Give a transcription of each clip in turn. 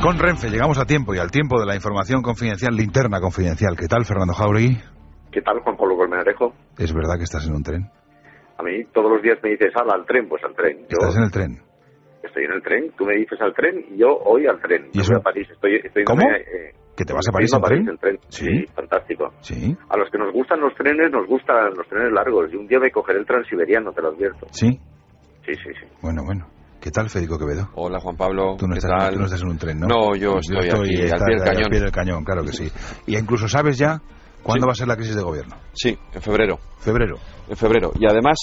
Con Renfe llegamos a tiempo y al tiempo de la información confidencial, linterna confidencial. ¿Qué tal, Fernando Jauregui? ¿Qué tal, Juan Pablo Colmenarejo? ¿Es verdad que estás en un tren? A mí todos los días me dices, al tren, pues al tren. ¿Estás en el tren? Estoy en el tren, tú me dices al tren y yo hoy al tren. ¿Y eso? Voy a París, estoy ¿Cómo? ¿Que te vas a París en tren? El tren? Sí, fantástico. Sí. A los que nos gustan los trenes, nos gustan los trenes largos. Y un día me cogeré el Transiberiano, te lo advierto. ¿Sí? Sí. Bueno. ¿Qué tal, Federico Quevedo? Hola, Juan Pablo. Tú no estás en un tren, ¿no? No, yo estoy aquí, al pie del cañón. Al pie del cañón, claro que sí. Y incluso sabes ya cuándo va a ser la crisis de gobierno. Sí, en febrero. En febrero. Y además,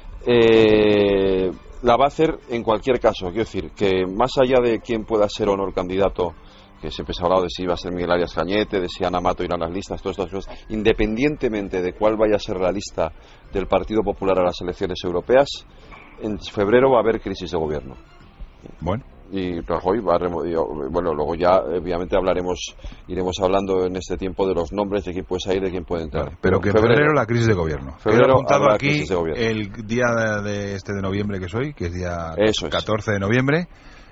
la va a hacer en cualquier caso. Quiero decir, que más allá de quién pueda ser o no el candidato, que siempre se ha hablado de si iba a ser Miguel Arias Cañete, de si Ana Mato irá a las listas, todas estas cosas, independientemente de cuál vaya a ser la lista del Partido Popular a las elecciones europeas, en febrero va a haber crisis de gobierno. Bueno. Y Rajoy bueno, luego ya obviamente iremos hablando en este tiempo de los nombres de quién puede salir, de quién puede entrar. Vale, pero que en febrero la crisis de gobierno. Febrero apuntado aquí crisis de gobierno. El día de noviembre que es hoy, que es día Eso 14 de noviembre,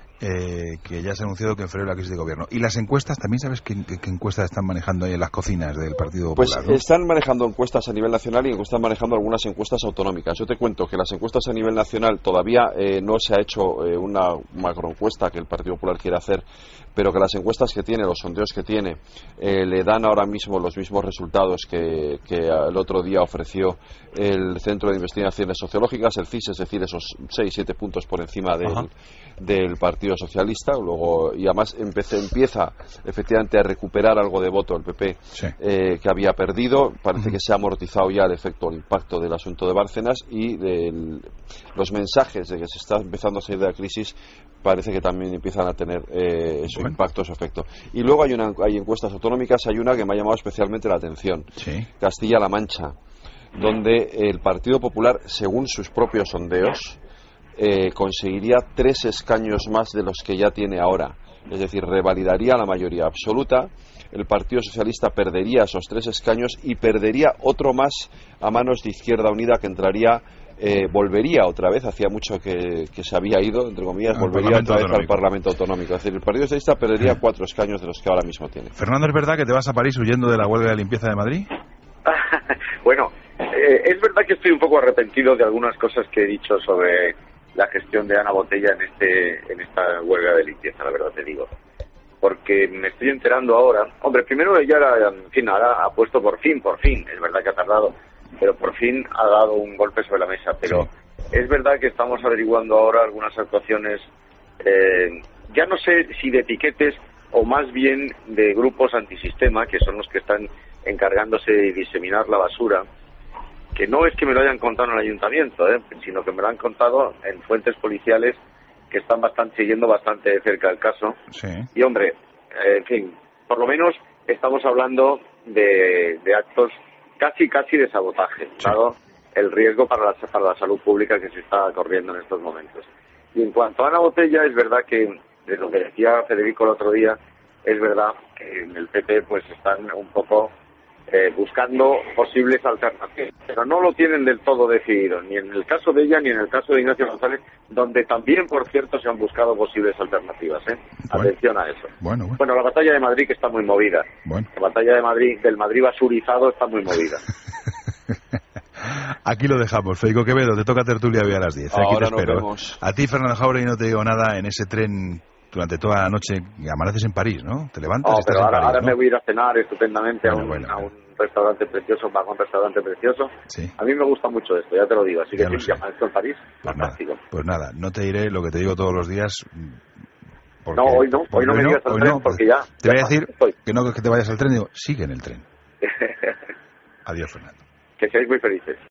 que ya se ha anunciado que en febrero la crisis de gobierno. ¿Y las encuestas? ¿También sabes qué encuestas están manejando ahí en las cocinas del Partido Popular? Pues están manejando encuestas a nivel nacional y están manejando algunas encuestas autonómicas. Yo te cuento que las encuestas a nivel nacional todavía no se ha hecho una macroencuesta que el Partido Popular quiere hacer, pero que las encuestas que tiene, los sondeos que tiene, le dan ahora mismo los mismos resultados que el otro día ofreció el Centro de Investigaciones Sociológicas, el CIS, es decir, esos 6-7 puntos por encima del Partido Socialista. Luego, y además empieza efectivamente a recuperar algo de voto el PP, sí, que había perdido. Parece que se ha amortizado ya el efecto o el impacto del asunto de Bárcenas, y los mensajes de que se está empezando a salir de la crisis parece que también empiezan a tener su impacto, su efecto. Y luego hay encuestas autonómicas. Hay una que me ha llamado especialmente la atención, sí, Castilla-La Mancha, donde el Partido Popular, según sus propios sondeos, conseguiría 3 escaños más de los que ya tiene ahora. Es decir, revalidaría la mayoría absoluta. El Partido Socialista perdería esos 3 escaños y perdería otro más a manos de Izquierda Unida, que entraría, volvería otra vez, hacía mucho que se había ido, entre comillas, volvería otra vez al Parlamento Autonómico. Es decir, el Partido Socialista perdería 4 escaños de los que ahora mismo tiene. Fernando, ¿es verdad que te vas a París huyendo de la huelga de limpieza de Madrid? Bueno, es verdad que estoy un poco arrepentido de algunas cosas que he dicho sobre la gestión de Ana Botella en esta huelga de limpieza, la verdad te digo. Porque me estoy enterando ahora. Hombre, primero ella ahora ha puesto por fin, es verdad que ha tardado, pero por fin ha dado un golpe sobre la mesa. Pero sí, es verdad que estamos averiguando ahora algunas actuaciones, ya no sé si de piquetes o más bien de grupos antisistema, que son los que están encargándose de diseminar la basura, que no es que me lo hayan contado en el ayuntamiento, sino que me lo han contado en fuentes policiales que están siguiendo bastante de cerca el caso. Sí. Y hombre, en fin, por lo menos estamos hablando de actos casi de sabotaje, sí, dado el riesgo para la salud pública que se está corriendo en estos momentos. Y en cuanto a Ana Botella, es verdad que, de lo que decía Federico el otro día, es verdad que en el PP pues están un poco buscando posibles alternativas, pero no lo tienen del todo decidido, ni en el caso de ella ni en el caso de Ignacio González, donde también, por cierto, se han buscado posibles alternativas. Atención a eso. Bueno, la batalla de Madrid, que está muy movida. La batalla de Madrid, del Madrid basurizado, está muy movida. Aquí lo dejamos. Federico Quevedo, te toca tertulia hoy a las 10. Aquí te espero. Nos vemos. A ti, Fernando Jauregui, no te digo nada en ese tren durante toda la noche. Amaneces en París, ¿no? Te levantas y estás pero en París, ahora ¿no? me voy a ir a cenar estupendamente a un restaurante precioso, un restaurante precioso. Sí. A mí me gusta mucho esto, ya te lo digo. Así Ya que si amanezco en París, pues fantástico. Pues nada, no te diré lo que te digo todos los días. Porque, hoy no me digas al tren, porque ya... Te voy a decir que no que te vayas al tren, digo, sigue en el tren. Adiós, Fernando. Que seáis muy felices.